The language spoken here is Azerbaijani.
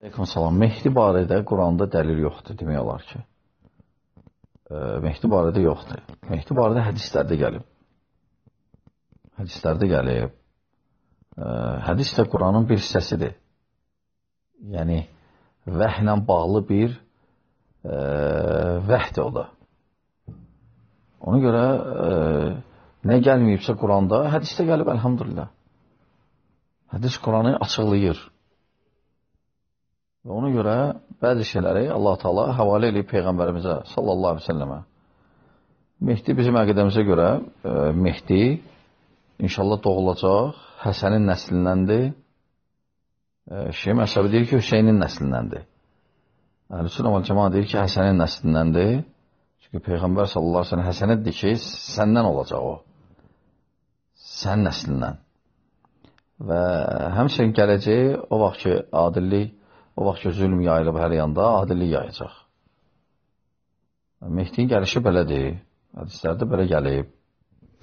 Aleyküm salam. Mehdi barədə Quranda dəlil yoxdur, demək olar ki. Mehdi barədə yoxdur. Mehdi barədə hədislərdə gəlib. Hədislərdə gəlib. Hədis də Quranın bir hissəsidir. Yəni, vəhlə bağlı bir vəhdir o da. Ona görə nə gəlməyibsə Quranda, hədisdə gəlib, əlhamdülillah. Hədis Quranı açıqlayır. Və ona görə bəzi şeyləri Allah Teala havalə edib Peyğəmbərimizə sallallahu aleyhi ve səlləmə. Mehdi bizim əqidəmizə görə Mehdi inşallah doğulacaq, Həsənin nəslindəndir. Şeyh Məsəbi deyir ki, Hüseynin nəslindəndir. Əhl-i Sünnə vəl Cəmaət deyir ki, Həsənin nəslindəndir. Çünki Peyğəmbər sallallahu aleyhi ve səlləm Həsənə deyir ki, səndən olacaq o. Sənin nəslindən. Və həmçinin gələcəyi o vaxt ki, adillik, o vaxt ki, zülm yayılıb hər yanda, adillik yayacaq. Mehdi'nin gəlişi belədir. Hədislərdə belə gəlib.